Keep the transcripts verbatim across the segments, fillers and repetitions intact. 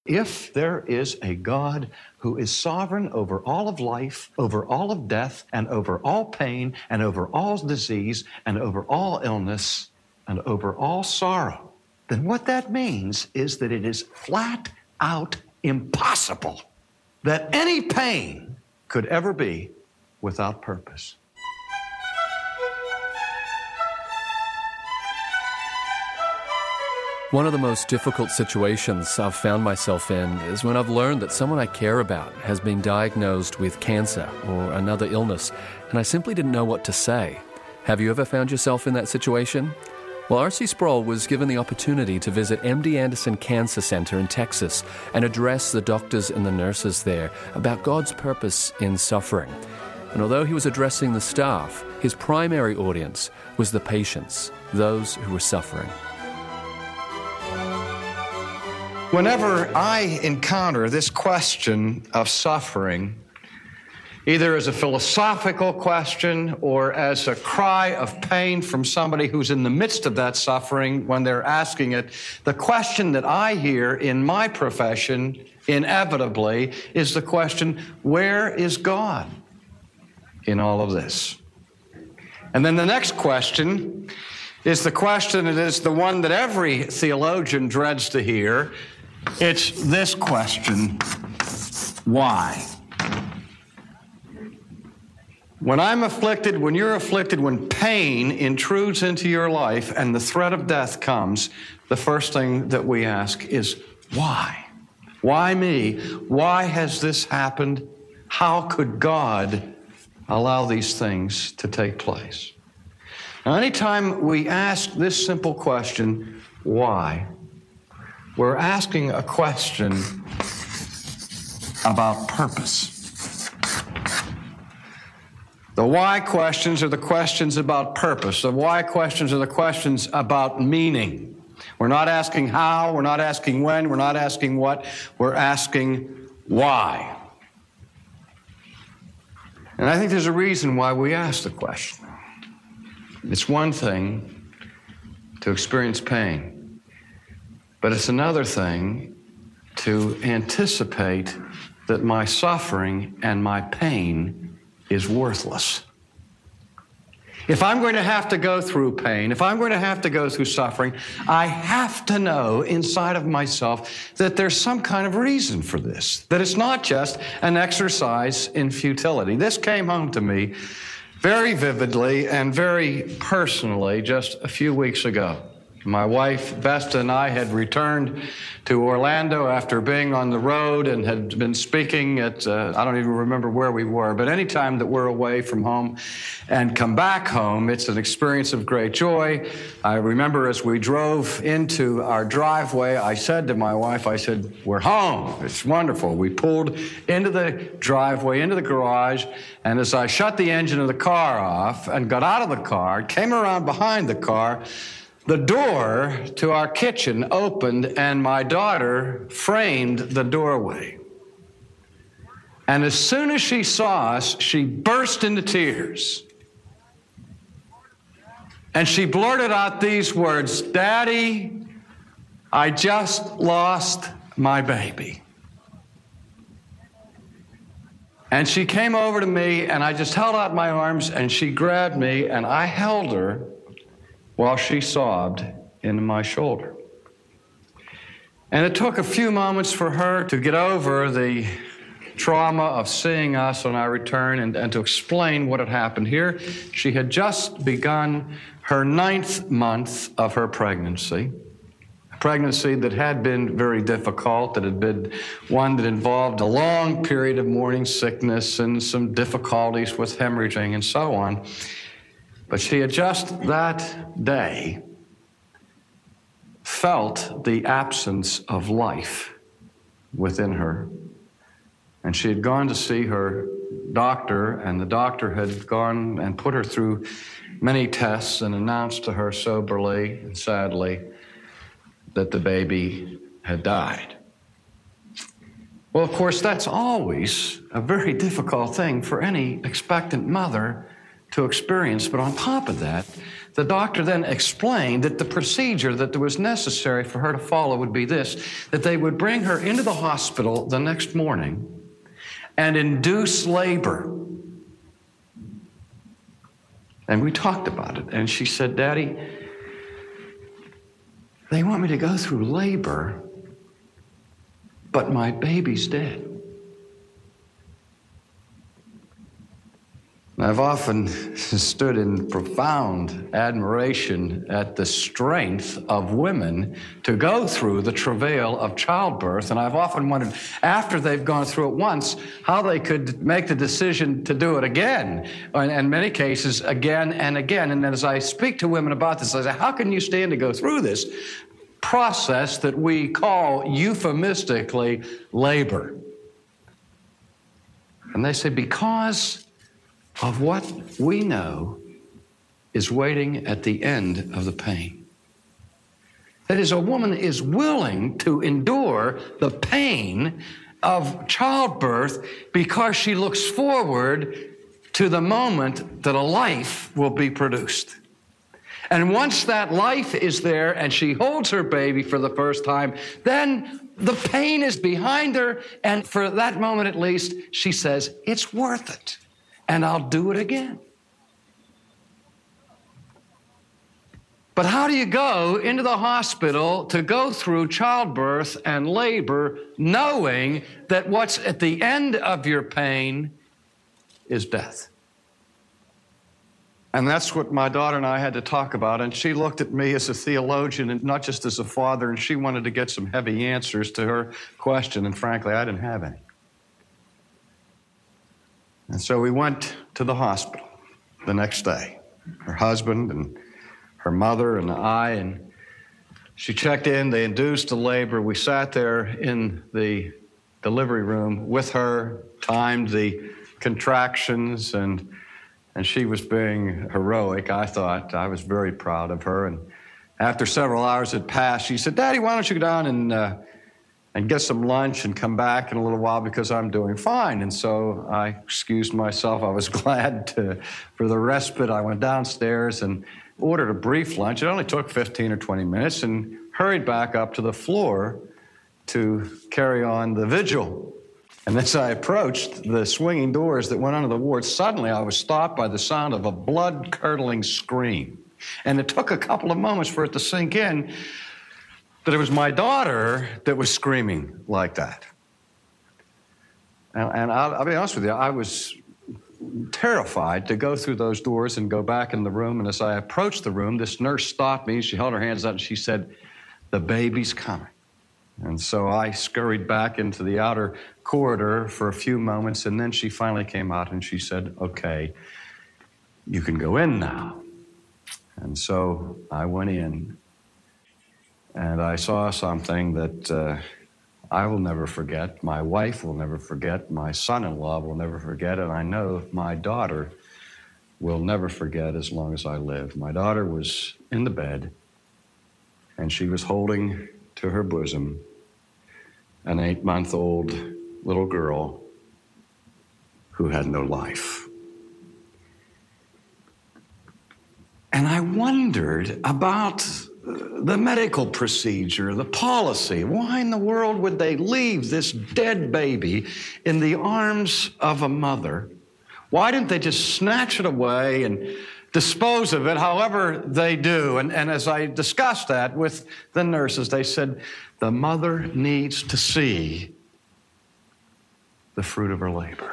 If there is a God who is sovereign over all of life, over all of death, and over all pain, and over all disease, and over all illness, and over all sorrow, then what that means is that it is flat out impossible that any pain could ever be without purpose. One of the most difficult situations I've found myself in is when I've learned that someone I care about has been diagnosed with cancer or another illness, and I simply didn't know what to say. Have you ever found yourself in that situation? Well, R C Sproul was given the opportunity to visit M D Anderson Cancer Center in Texas and address the doctors and the nurses there about God's purpose in suffering. And although he was addressing the staff, his primary audience was the patients, those who were suffering. Whenever I encounter this question of suffering, either as a philosophical question or as a cry of pain from somebody who's in the midst of that suffering when they're asking it, the question that I hear in my profession inevitably is the question, where is God in all of this? And then the next question is the question that is the one that every theologian dreads to hear. It's this question, why? When I'm afflicted, when you're afflicted, when pain intrudes into your life and the threat of death comes, the first thing that we ask is, why? Why me? Why has this happened? How could God allow these things to take place? Now, anytime we ask this simple question, why, we're asking a question about purpose. The why questions are the questions about purpose. The why questions are the questions about meaning. We're not asking how, we're not asking when, we're not asking what, we're asking why. And I think there's a reason why we ask the question. It's one thing to experience pain, but it's another thing to anticipate that my suffering and my pain is worthless. If I'm going to have to go through pain, if I'm going to have to go through suffering, I have to know inside of myself that there's some kind of reason for this, that it's not just an exercise in futility. This came home to me very vividly and very personally just a few weeks ago. My wife, Vesta, and I had returned to Orlando after being on the road and had been speaking at, uh, I don't even remember where we were, but any time that we're away from home and come back home, it's an experience of great joy. I remember as we drove into our driveway, I said to my wife, I said, we're home. It's wonderful. We pulled into the driveway, into the garage, and as I shut the engine of the car off and got out of the car, came around behind the car, the door to our kitchen opened and my daughter framed the doorway. And as soon as she saw us, she burst into tears. And she blurted out these words, "Daddy, I just lost my baby." And she came over to me and I just held out my arms and she grabbed me and I held her while she sobbed into my shoulder. And it took a few moments for her to get over the trauma of seeing us on our return and, and to explain what had happened here. She had just begun her ninth month of her pregnancy, a pregnancy that had been very difficult, that had been one that involved a long period of morning sickness and some difficulties with hemorrhaging and so on. But she had just that day felt the absence of life within her. And she had gone to see her doctor, and the doctor had gone and put her through many tests and announced to her soberly and sadly that the baby had died. Well, of course, that's always a very difficult thing for any expectant mother to experience. But on top of that, the doctor then explained that the procedure that was necessary for her to follow would be this, that they would bring her into the hospital the next morning and induce labor. And we talked about it, and she said, Daddy, they want me to go through labor, but my baby's dead. I've often stood in profound admiration at the strength of women to go through the travail of childbirth, and I've often wondered, after they've gone through it once, how they could make the decision to do it again, and in many cases, again and again. And as I speak to women about this, I say, how can you stand to go through this process that we call euphemistically labor? And they say, because of what we know is waiting at the end of the pain. That is, a woman is willing to endure the pain of childbirth because she looks forward to the moment that a life will be produced. And once that life is there and she holds her baby for the first time, then the pain is behind her, and for that moment at least, she says, it's worth it. And I'll do it again. But how do you go into the hospital to go through childbirth and labor knowing that what's at the end of your pain is death? And that's what my daughter and I had to talk about. And she looked at me as a theologian and not just as a father, and she wanted to get some heavy answers to her question. And frankly, I didn't have any. And so we went to the hospital the next day, her husband and her mother and I, and she checked in. They induced the labor. We sat there in the delivery room with her, timed the contractions, and and she was being heroic, I thought. I was very proud of her. And after several hours had passed, she said, Daddy, why don't you go down and uh, and get some lunch and come back in a little while because I'm doing fine. And so I excused myself. I was glad to, for the respite. I went downstairs and ordered a brief lunch. It only took fifteen or twenty minutes, and hurried back up to the floor to carry on the vigil. And as I approached the swinging doors that went onto the ward, suddenly I was stopped by the sound of a blood-curdling scream. And it took a couple of moments for it to sink in that it was my daughter that was screaming like that. And, and I'll, I'll be honest with you, I was terrified to go through those doors and go back in the room. And as I approached the room, this nurse stopped me. She held her hands out and she said, the baby's coming. And so I scurried back into the outer corridor for a few moments, and then she finally came out and she said, okay, you can go in now. And so I went in, and I saw something that uh, I will never forget, my wife will never forget, my son-in-law will never forget, and I know my daughter will never forget as long as I live. My daughter was in the bed, and she was holding to her bosom an eight-month-old little girl who had no life. And I wondered about the medical procedure, the policy. Why in the world would they leave this dead baby in the arms of a mother? Why didn't they just snatch it away and dispose of it however they do? And, and as I discussed that with the nurses, they said, the mother needs to see the fruit of her labor.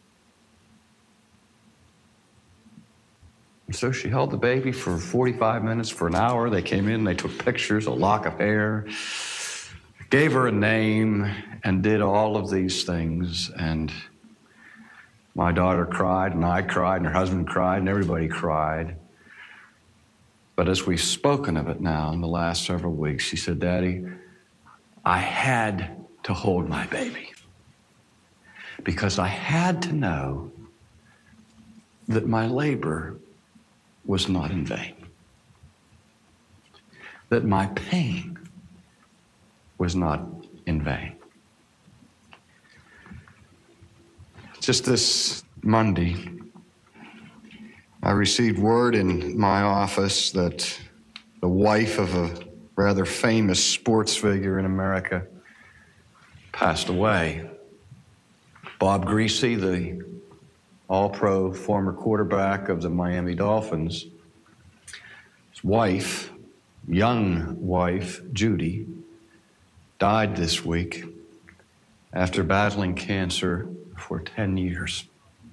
And so she held the baby for forty-five minutes, for an hour. They came in, they took pictures, a lock of hair, gave her a name, and did all of these things. And my daughter cried, and I cried, and her husband cried, and everybody cried. But as we've spoken of it now in the last several weeks, she said, Daddy, I had to hold my baby because I had to know that my labor was not in vain, that my pain was not in vain. Just this Monday, I received word in my office that the wife of a rather famous sports figure in America passed away. Bob Griese, the all-pro former quarterback of the Miami Dolphins, his wife, young wife, Judy, died this week after battling cancer for ten years.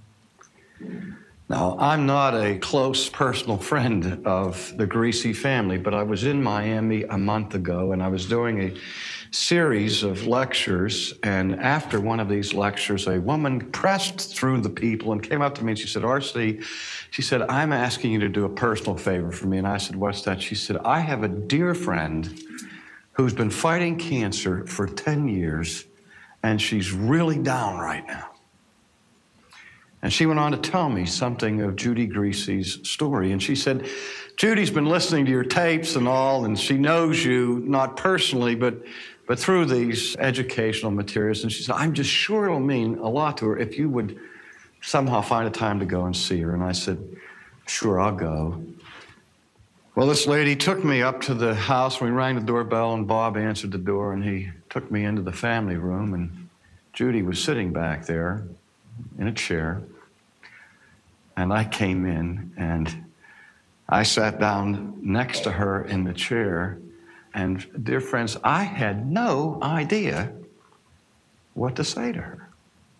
Now, I'm not a close personal friend of the Griese family, but I was in Miami a month ago, and I was doing a series of lectures, and after one of these lectures, a woman pressed through the people and came up to me and she said, R C, she said, I'm asking you to do a personal favor for me. And I said, what's that? She said, I have a dear friend who's been fighting cancer for ten years, and she's really down right now. And she went on to tell me something of Judy Griese's story. And she said, Judy's been listening to your tapes and all, and she knows you, not personally, but, but through these educational materials. And she said, I'm just sure it'll mean a lot to her if you would somehow find a time to go and see her. And I said, sure, I'll go. Well, this lady took me up to the house. We rang the doorbell, and Bob answered the door, and he took me into the family room, and Judy was sitting back there in a chair, and I came in, and I sat down next to her in the chair, and dear friends, I had no idea what to say to her.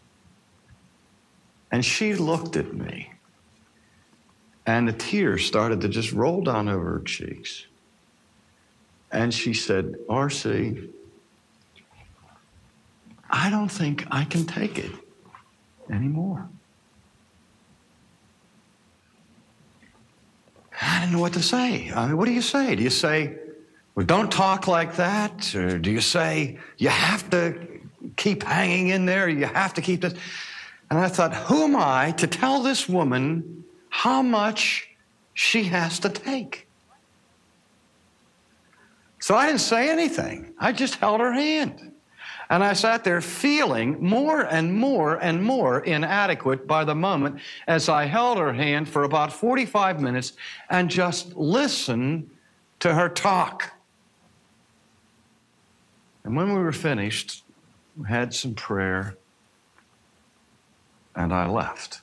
And she looked at me, and the tears started to just roll down over her cheeks. And she said, R C, I don't think I can take it anymore. I didn't know what to say. I mean, what do you say? Do you say, well, don't talk like that? Or do you say, you have to keep hanging in there, you have to keep this? And I thought, who am I to tell this woman how much she has to take? So I didn't say anything. I just held her hand. And I sat there feeling more and more and more inadequate by the moment as I held her hand for about forty-five minutes and just listened to her talk. And when we were finished, we had some prayer, and I left.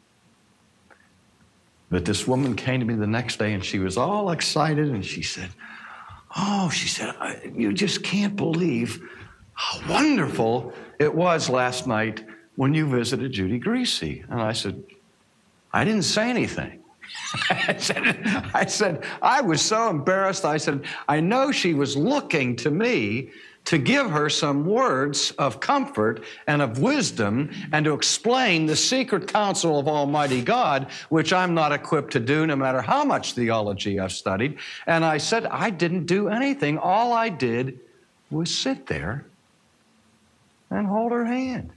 But this woman came to me the next day, and she was all excited, and she said, oh, she said, you just can't believe how wonderful it was last night when you visited Judy Griese. And I said, I didn't say anything. I said, I said, I was so embarrassed. I said, I know she was looking to me to give her some words of comfort and of wisdom and to explain the secret counsel of Almighty God, which I'm not equipped to do no matter how much theology I've studied. And I said, I didn't do anything. All I did was sit there and hold her hand.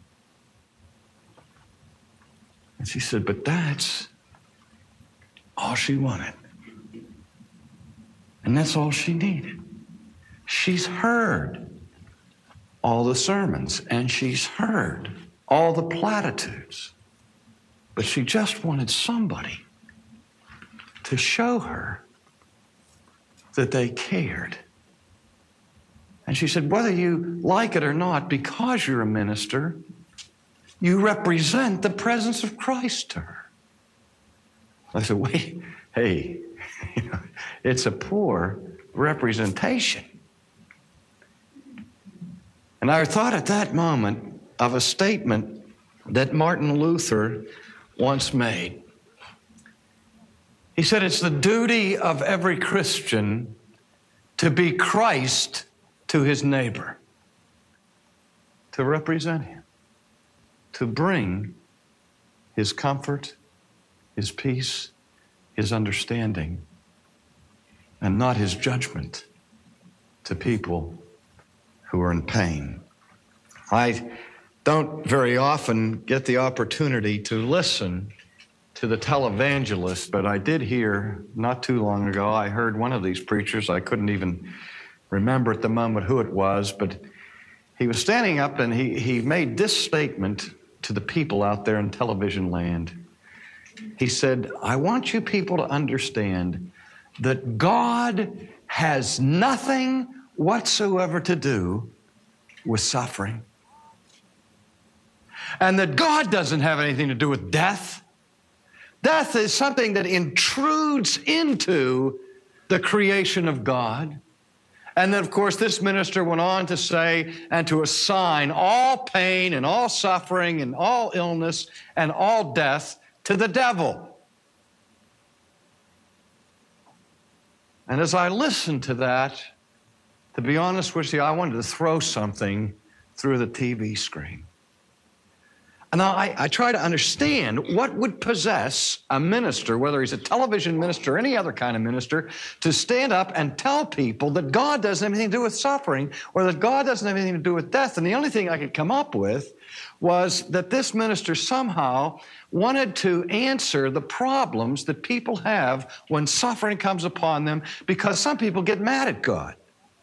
And she said, but that's all she wanted. And that's all she needed. She's heard all the sermons, and she's heard all the platitudes. But she just wanted somebody to show her that they cared. And she said, whether you like it or not, because you're a minister, you represent the presence of Christ to her. I said, wait, hey, you know, it's a poor representation. And I thought at that moment of a statement that Martin Luther once made. He said, it's the duty of every Christian to be Christ to his neighbor, to represent him, to bring his comfort, his peace, his understanding, and not his judgment to people who are in pain. I don't very often get the opportunity to listen to the televangelist, but I did hear not too long ago, I heard one of these preachers, I couldn't even remember at the moment who it was, but he was standing up and he, he made this statement to the people out there in television land. He said, I want you people to understand that God has nothing whatsoever to do with suffering. And that God doesn't have anything to do with death. Death is something that intrudes into the creation of God. And then, of course, this minister went on to say and to assign all pain and all suffering and all illness and all death to the devil. And as I listened to that, to be honest with you, I wanted to throw something through the T V screen. And now I, I try to understand what would possess a minister, whether he's a television minister or any other kind of minister, to stand up and tell people that God doesn't have anything to do with suffering or that God doesn't have anything to do with death. And the only thing I could come up with was that this minister somehow wanted to answer the problems that people have when suffering comes upon them, because some people get mad at God.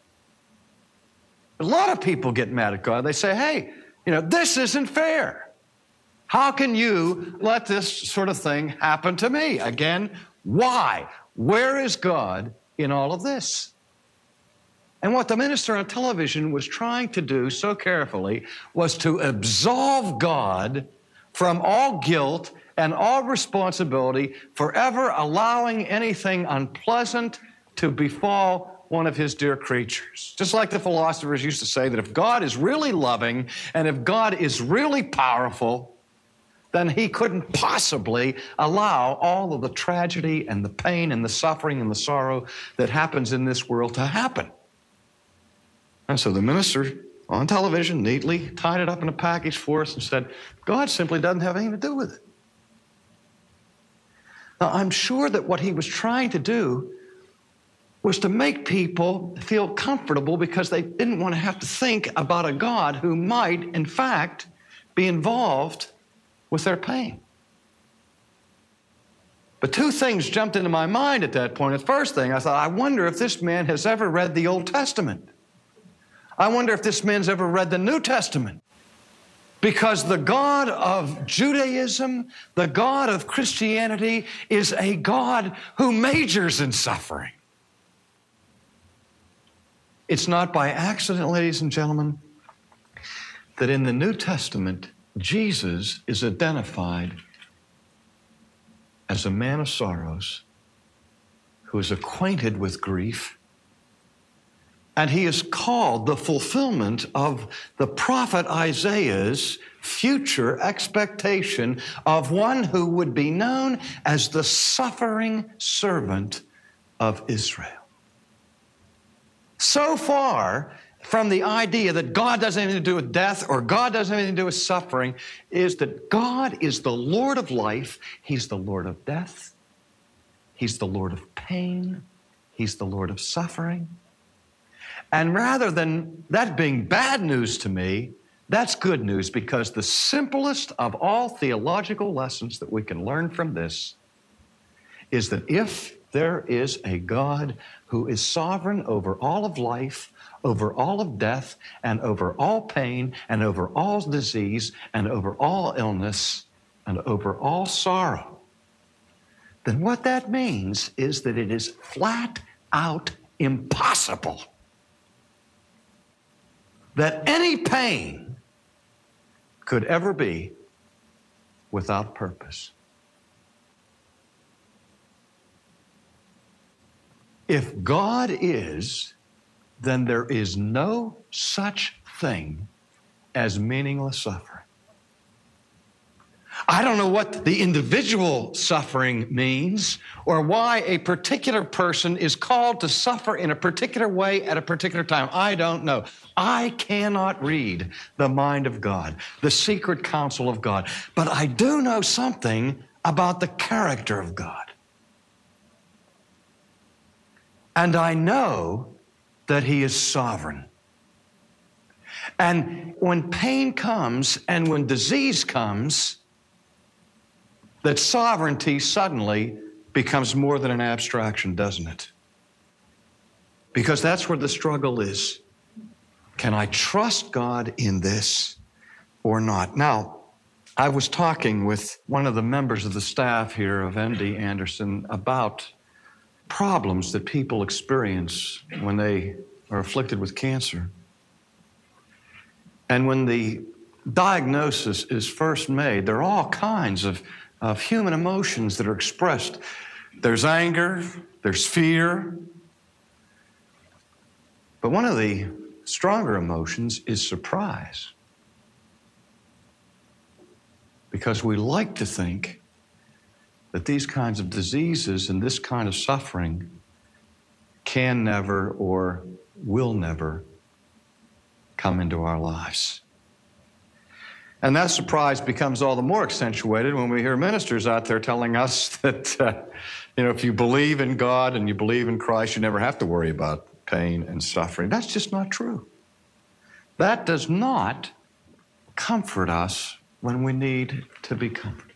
A lot of people get mad at God. They say, hey, you know, this isn't fair. How can you let this sort of thing happen to me? Again, why? Where is God in all of this? And what the minister on television was trying to do so carefully was to absolve God from all guilt and all responsibility for ever allowing anything unpleasant to befall one of his dear creatures. Just like the philosophers used to say that if God is really loving and if God is really powerful, then he couldn't possibly allow all of the tragedy and the pain and the suffering and the sorrow that happens in this world to happen. And so the minister on television neatly tied it up in a package for us and said, God simply doesn't have anything to do with it. Now, I'm sure that what he was trying to do was to make people feel comfortable because they didn't want to have to think about a God who might, in fact, be involved with their pain. But two things jumped into my mind at that point. The first thing, I thought, I wonder if this man has ever read the Old Testament. I wonder if this man's ever read the New Testament. Because the God of Judaism, the God of Christianity, is a God who majors in suffering. It's not by accident, ladies and gentlemen, that in the New Testament, Jesus is identified as a man of sorrows who is acquainted with grief, and he is called the fulfillment of the prophet Isaiah's future expectation of one who would be known as the suffering servant of Israel. So far from the idea that God doesn't have anything to do with death or God doesn't have anything to do with suffering is that God is the Lord of life. He's the Lord of death. He's the Lord of pain. He's the Lord of suffering. And rather than that being bad news to me, that's good news, because the simplest of all theological lessons that we can learn from this is that if there is a God who is sovereign over all of life, over all of death, and over all pain, and over all disease, and over all illness, and over all sorrow, then what that means is that it is flat out impossible that any pain could ever be without purpose. If God is, then there is no such thing as meaningless suffering. I don't know what the individual suffering means or why a particular person is called to suffer in a particular way at a particular time. I don't know. I cannot read the mind of God, the secret counsel of God, but I do know something about the character of God. And I know that He is sovereign. And when pain comes and when disease comes, that sovereignty suddenly becomes more than an abstraction, doesn't it? Because that's where the struggle is. Can I trust God in this or not? Now, I was talking with one of the members of the staff here of M D Anderson about problems that people experience when they are afflicted with cancer. And when the diagnosis is first made, there are all kinds of, of human emotions that are expressed. There's anger, there's fear. But one of the stronger emotions is surprise. Because we like to think that these kinds of diseases and this kind of suffering can never or will never come into our lives. And that surprise becomes all the more accentuated when we hear ministers out there telling us that, uh, you know, if you believe in God and you believe in Christ, you never have to worry about pain and suffering. That's just not true. That does not comfort us when we need to be comforted.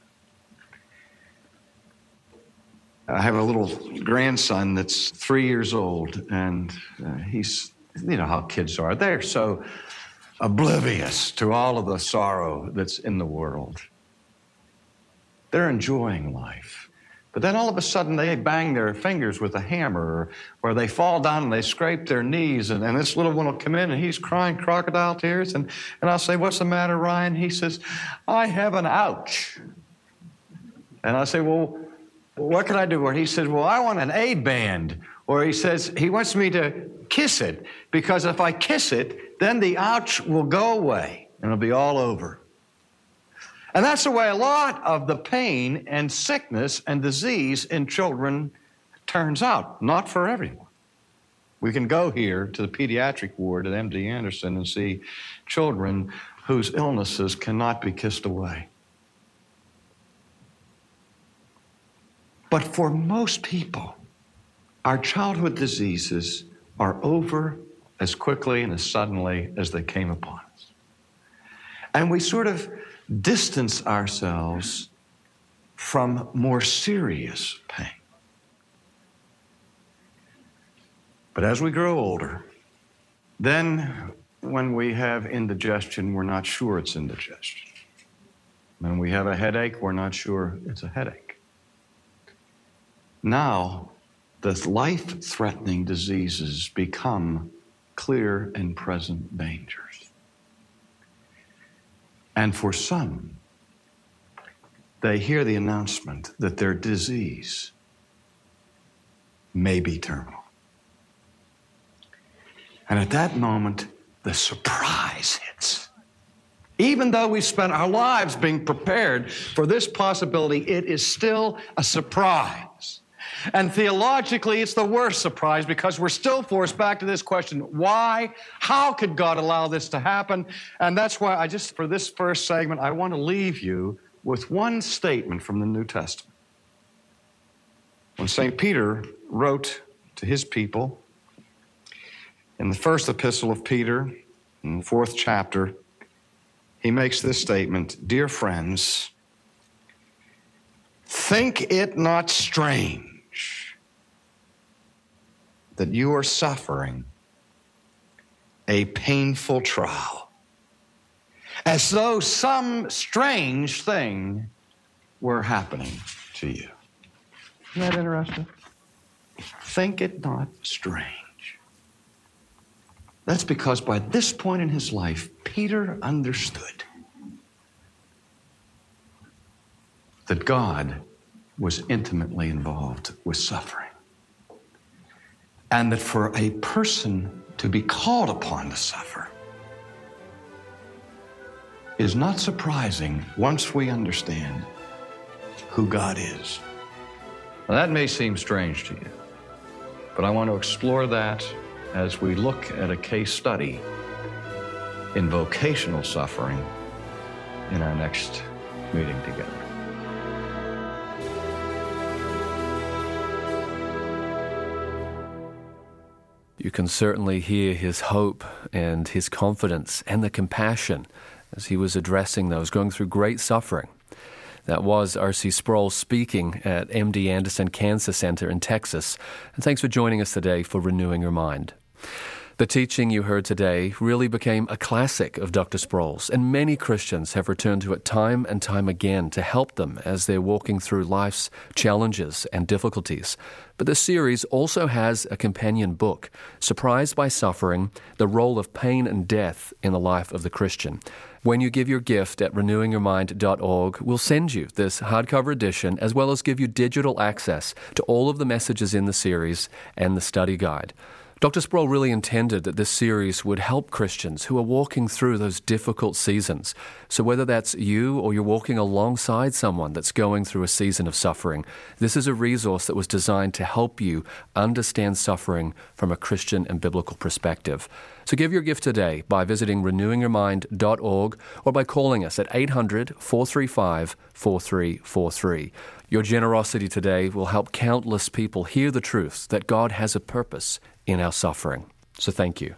I have a little grandson that's three years old, and uh, he's, you know how kids are. They're so oblivious to all of the sorrow that's in the world. They're enjoying life. But then all of a sudden they bang their fingers with a hammer, or, or they fall down and they scrape their knees, and, and this little one will come in and he's crying crocodile tears, and, and I'll say, "What's the matter, Ryan?" He says, "I have an ouch." And I say, "Well, what can I do?" Or he says, "Well, I want an aid band." Or he says, he wants me to kiss it, because if I kiss it, then the ouch will go away and it'll be all over. And that's the way a lot of the pain and sickness and disease in children turns out. Not for everyone. We can go here to the pediatric ward at M D Anderson and see children whose illnesses cannot be kissed away. But for most people, our childhood diseases are over as quickly and as suddenly as they came upon us. And we sort of distance ourselves from more serious pain. But as we grow older, then when we have indigestion, we're not sure it's indigestion. When we have a headache, we're not sure it's a headache. Now, the life-threatening diseases become clear and present dangers. And for some, they hear the announcement that their disease may be terminal. And at that moment, the surprise hits. Even though we spent our lives being prepared for this possibility, it is still a surprise. And theologically, it's the worst surprise, because we're still forced back to this question: why? How could God allow this to happen? And that's why I just, for this first segment, I want to leave you with one statement from the New Testament. When Saint Peter wrote to his people in the first epistle of Peter, in the fourth chapter, he makes this statement: "Dear friends, think it not strange that you are suffering a painful trial, as though some strange thing were happening to you." Isn't that interesting? Think it not strange. That's because by this point in his life, Peter understood that God was intimately involved with suffering. And that for a person to be called upon to suffer is not surprising once we understand who God is. Now, that may seem strange to you, but I want to explore that as we look at a case study in vocational suffering in our next meeting together. You can certainly hear his hope and his confidence and the compassion as he was addressing those going through great suffering. That was R C Sproul speaking at M D Anderson Cancer Center in Texas. And thanks for joining us today for Renewing Your Mind. The teaching you heard today really became a classic of Doctor Sproul's, and many Christians have returned to it time and time again to help them as they're walking through life's challenges and difficulties. But the series also has a companion book, Surprised by Suffering, The Role of Pain and Death in the Life of the Christian. When you give your gift at renewing your mind dot org, we'll send you this hardcover edition as well as give you digital access to all of the messages in the series and the study guide. Doctor Sproul really intended that this series would help Christians who are walking through those difficult seasons. So whether that's you or you're walking alongside someone that's going through a season of suffering, this is a resource that was designed to help you understand suffering from a Christian and biblical perspective. So give your gift today by visiting renewing your mind dot org or by calling us at eight hundred, four three five, four three four three. Your generosity today will help countless people hear the truth that God has a purpose in our suffering. So thank you.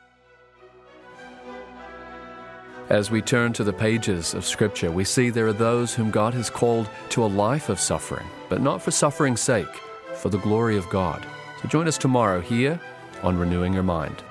As we turn to the pages of Scripture, we see there are those whom God has called to a life of suffering, but not for suffering's sake, for the glory of God. So join us tomorrow here on Renewing Your Mind.